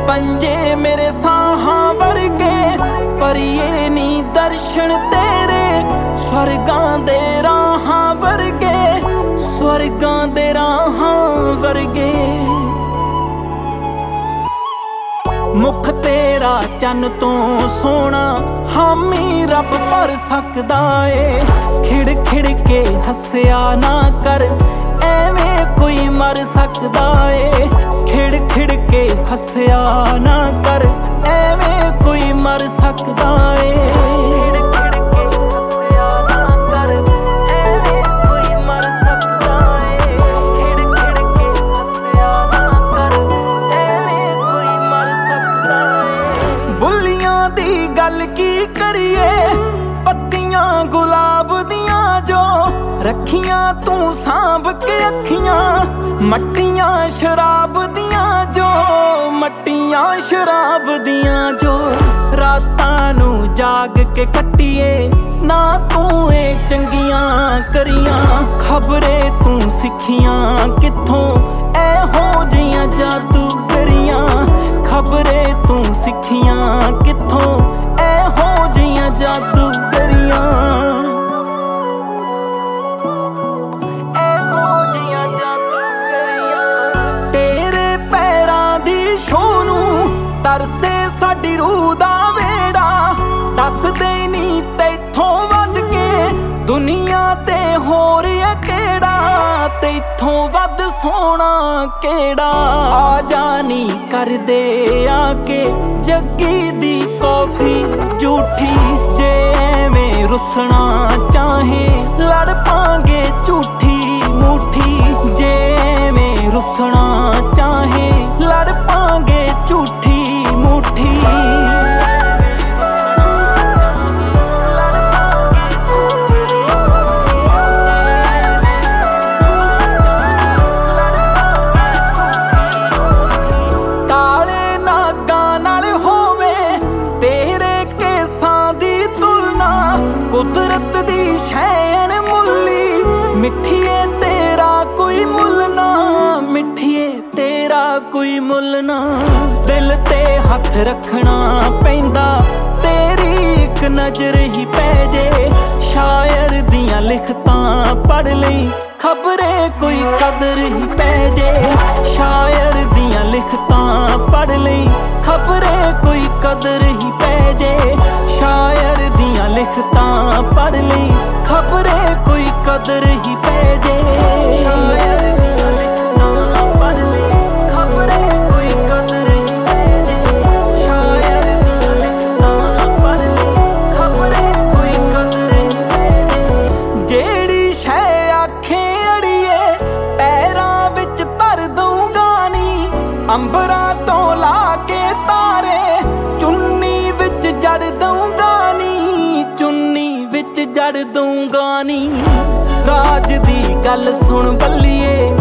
पंजे मेरे साहां वर्गे परिए नी दर्शन तेरे स्वर्गां दे राहां वर्गे स्वर्गां दे राहां वर्गे। मुख तेरा चन्न तो सोना हामी रब भर सकदा ए। खिड़ खिड़ के हस्या ना कर एवें कोई मर सकदा ए। खिड़ खिड़ के हस्या ना कर एवें कोई मर सकदा ए। गल की करिए पत्तियां गुलाब दियां जो रखियां तू सांभ के अखियां मट्टियां शराब दियां जो मट्टियां शराब दियां जो। रातां नू जाग के कट्टिए ना तू ए चंगियां करियां खबरे तू सिखियां कित्थों एहो जियां जादू करियां खबरे तू सिखियां कित्थों एहो जियां जादू करियां एहो जियां जादू करियां। तेरे पैरां दी छोह नूं तरसे साडी रूह दा वेड़ा दस दे नी तैथों वध के दुनिया ते होर केड़ा तैथों वध सोना केड़ा। आ जानी कर दे आके जग्गी दी कॉफी झूठी जे में रुसना चाहे लड़ पांगे झूठी मूठी जे में रुसना चाहे लड़ पांगे झूठी मूठी। कुदरत दी शैन मुल्ली मिठिए तेरा कोई मुल ना मिठिए तेरा कोई मुल ना। दिल ते हथ रखना पैंदा तेरी एक नजर ही पै जे शायर दियां लिखतां पढ़ लई खबरे कोई कदर ही पै जे शायर दियां लिखतां पढ़ लई खबरे कोई कदर ही पै जे शायर दियां लिखतां पढ़ लई खबरे कोई कदर ही पै जे शायर दियां लिखतां पढ़ लई खबरे कोई कदर ही पै जे शायर दियां लिखतां पढ़ लई खबरे कोई कदर ही पै जे। जेड़ी शै आखे अड़िए पैरां विच धर दूंगा नी अंबरां तो ला के तारे चुन्नी विच जड़ दूंगा नी चुन्नी विच जड़ दूंगा नी। राज दी गल सुन बल्लिए